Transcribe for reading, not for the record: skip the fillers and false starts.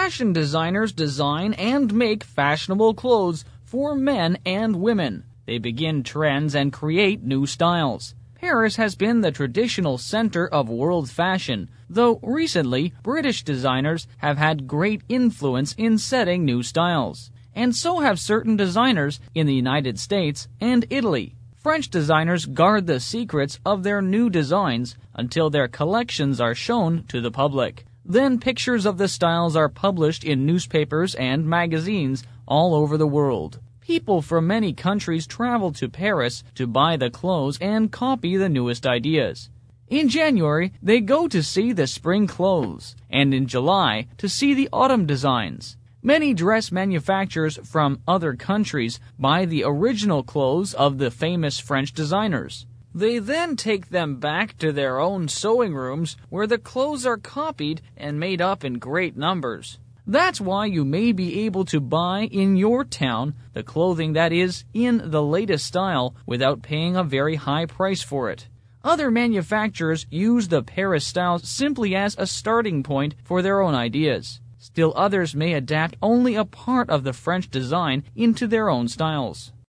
Fashion designers design and make fashionable clothes for men and women. They begin trends and create new styles. Paris has been the traditional center of world fashion, though recently British designers have had great influence in setting new styles. And so have certain designers in the United States and Italy. French designers guard the secrets of their new designs until their collections are shown to the public. Then pictures of the styles are published in newspapers and magazines all over the world. People from many countries travel to Paris to buy the clothes and copy the newest ideas. In January, they go to see the spring clothes, and in July to see the autumn designs. Many dress manufacturers from other countries buy the original clothes of the famous French designers. They then take them back to their own sewing rooms where the clothes are copied and made up in great numbers. That's why you may be able to buy in your town the clothing that is in the latest style without paying a very high price for it. Other manufacturers use the Paris style simply as a starting point for their own ideas. Still others may adapt only a part of the French design into their own styles.